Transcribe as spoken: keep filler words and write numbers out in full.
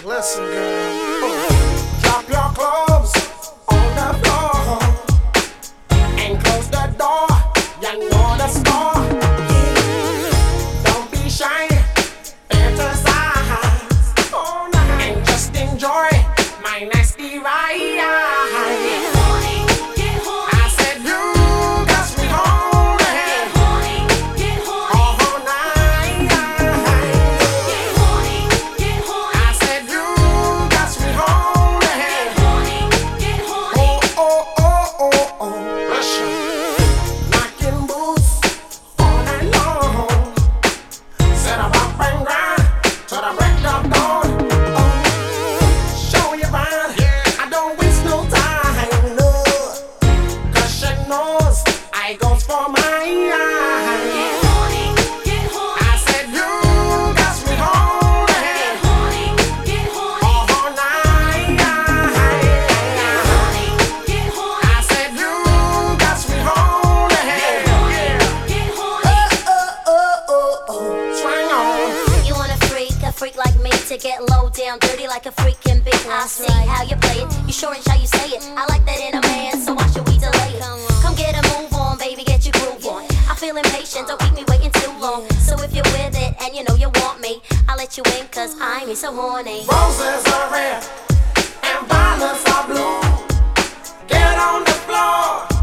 Listen, girl. Drop your clothes on the floor and close the door. You know the score. Yeah. Don't be shy. Fantasize all night and just enjoy my nasty ride. Freak like me to get low down, dirty like a freak can be. I see how you play it, you sure and how you say it. I like that in a man, so why should we delay it? Come get a move on, baby, get your groove on. I feel impatient, don't keep me waiting too long. So if you're with it and you know you want me, I'll let you in cause I'm so horny. Roses are red and violets are blue. Get on the floor.